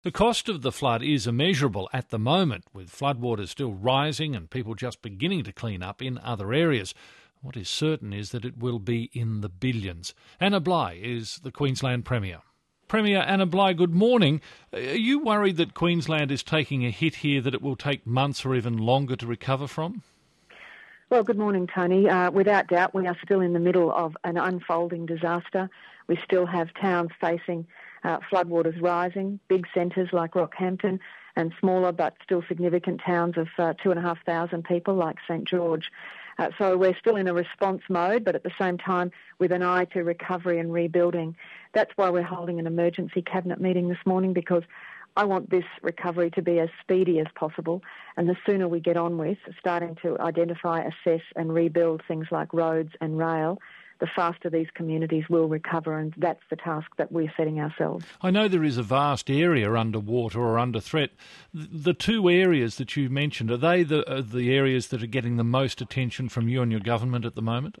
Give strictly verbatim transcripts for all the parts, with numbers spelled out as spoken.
The cost of the flood is immeasurable at the moment, with floodwaters still rising and people just beginning to clean up in other areas. What is certain is that it will be in the billions. Anna Bligh is the Queensland Premier. Premier Anna Bligh, good morning. Are you worried that Queensland is taking a hit here that it will take months or even longer to recover from? Well, good morning, Tony. Uh, without doubt, we are still in the middle of an unfolding disaster. We still have towns facing uh, floodwaters rising, big centres like Rockhampton, and smaller but still significant towns of uh, two and a half thousand people like St George. Uh, so we're still in a response mode, but at the same time with an eye to recovery and rebuilding. That's why we're holding an emergency cabinet meeting this morning, because I want this recovery to be as speedy as possible, and the sooner we get on with starting to identify, assess and rebuild things like roads and rail, the faster these communities will recover, and that's the task that we're setting ourselves. I know there is a vast area underwater or under threat. The two areas that you mentioned, are they the, uh, the areas that are getting the most attention from you and your government at the moment?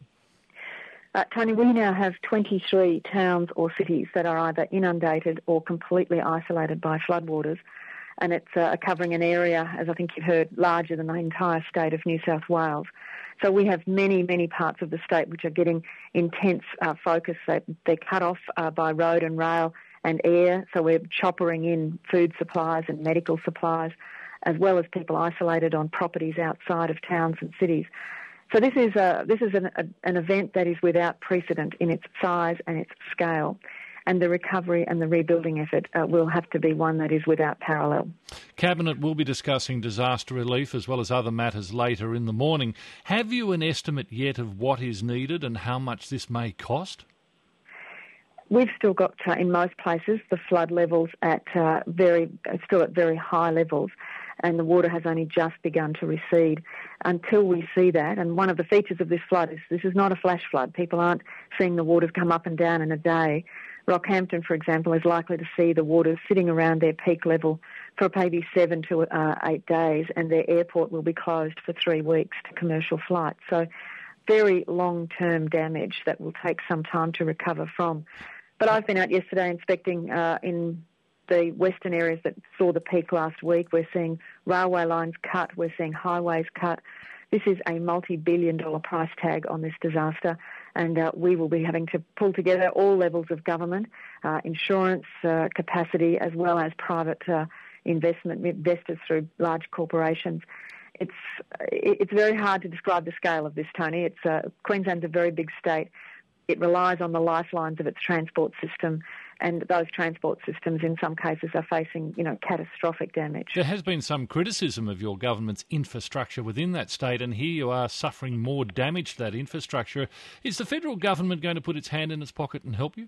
Uh, Tony, we now have twenty-three towns or cities that are either inundated or completely isolated by floodwaters, and it's uh, covering an area, as I think you've heard, larger than the entire state of New South Wales. So we have many, many parts of the state which are getting intense uh, focus. They, they're cut off uh, by road and rail and air, so we're choppering in food supplies and medical supplies, as well as people isolated on properties outside of towns and cities. So this is a, this is an, a, an event that is without precedent in its size and its scale, and the recovery and the rebuilding effort uh, will have to be one that is without parallel. Cabinet will be discussing disaster relief as well as other matters later in the morning. Have you an estimate yet of what is needed and how much this may cost? We've still got, uh, in most places, the flood levels at uh, very, still at very high levels, and the water has only just begun to recede. Until we see that, and one of the features of this flood is this is not a flash flood. People aren't seeing the waters come up and down in a day. Rockhampton, for example, is likely to see the waters sitting around their peak level for maybe seven to uh, eight days, and their airport will be closed for three weeks to commercial flights. So very long-term damage that will take some time to recover from. But I've been out yesterday inspecting uh, in the western areas that saw the peak last week. We're seeing railway lines cut, we're seeing highways cut. This is a multi-billion dollar price tag on this disaster, and uh, we will be having to pull together all levels of government, uh, insurance uh, capacity, as well as private uh, investment investors through large corporations. It's it's very hard to describe the scale of this, Tony. It's uh, Queensland's a very big state. It relies on the lifelines of its transport system, and those transport systems in some cases are facing, you know, catastrophic damage. There has been some criticism of your government's infrastructure within that state, and here you are suffering more damage to that infrastructure. Is the federal government going to put its hand in its pocket and help you?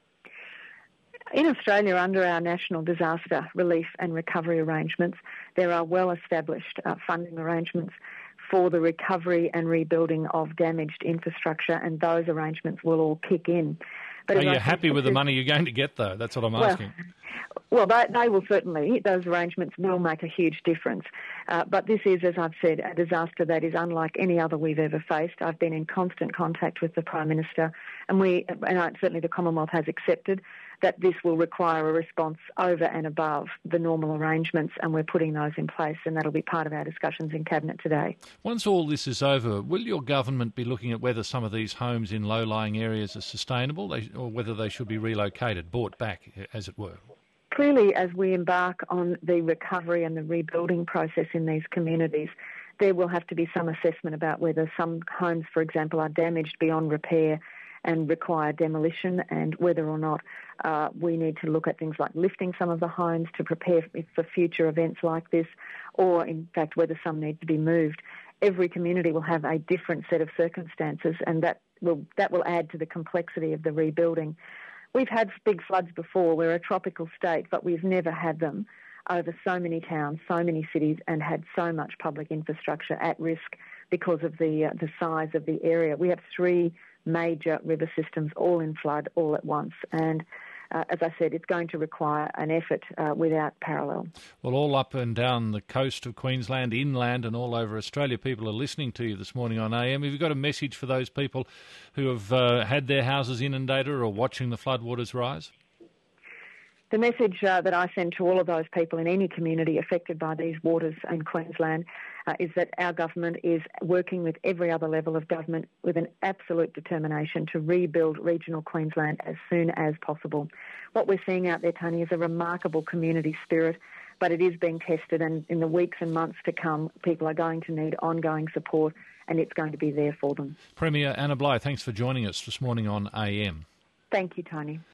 In Australia, under our national disaster relief and recovery arrangements, there are well-established uh, funding arrangements for the recovery and rebuilding of damaged infrastructure, and those arrangements will all kick in. But are you happy with the money you're going to get, though? That's what I'm well, asking. Well, they, they will certainly, those arrangements will make a huge difference. Uh, but this is, as I've said, a disaster that is unlike any other we've ever faced. I've been in constant contact with the Prime Minister, and we, and I, certainly the Commonwealth has accepted that this will require a response over and above the normal arrangements, and we're putting those in place, and that'll be part of our discussions in Cabinet today. Once all this is over, will your government be looking at whether some of these homes in low-lying areas are sustainable, or whether they should be relocated, bought back, as it were? Clearly, as we embark on the recovery and the rebuilding process in these communities, there will have to be some assessment about whether some homes, for example, are damaged beyond repair and require demolition, and whether or not uh, we need to look at things like lifting some of the homes to prepare for future events like this, or in fact whether some need to be moved. Every community will have a different set of circumstances, and that will that will add to the complexity of the rebuilding. We've had big floods before. We're a tropical state, but we've never had them over so many towns, so many cities, and had so much public infrastructure at risk because of the uh, the size of the area. We have three major river systems all in flood all at once, and uh, as I said, it's going to require an effort uh, without parallel. Well, all up and down the coast of Queensland, inland and all over Australia, people are listening to you this morning on A M. Have you got a message for those people who have uh, had their houses inundated or are watching the floodwaters rise? The message uh, that I send to all of those people in any community affected by these waters in Queensland uh, is that our government is working with every other level of government with an absolute determination to rebuild regional Queensland as soon as possible. What we're seeing out there, Tony, is a remarkable community spirit, but it is being tested, and in the weeks and months to come, people are going to need ongoing support, and it's going to be there for them. Premier Anna Bligh, thanks for joining us this morning on A M. Thank you, Tony.